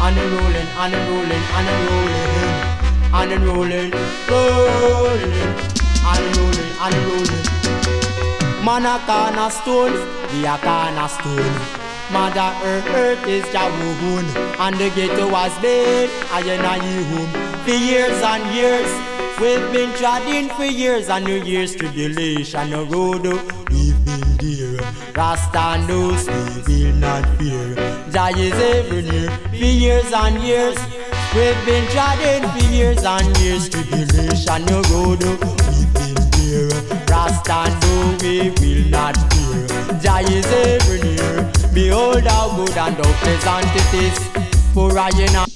and a rolling, and a rolling, and a rolling, and a rolling, rolling, and a rolling, and a rolling. Man a cornerstone, we a cornerstone. Mother Earth is Jawun, and the ghetto was made I home. For years and years, we've been treading for years and years. Tribulation the road, we've been there. Rasta knows we will not fear. Jah is ever near. For years and years, we've been treading for years and years. Tribulation the road, we've been there. Rasta know we will not fear. Jah is ever near. Behold how good and how pleasant it is for a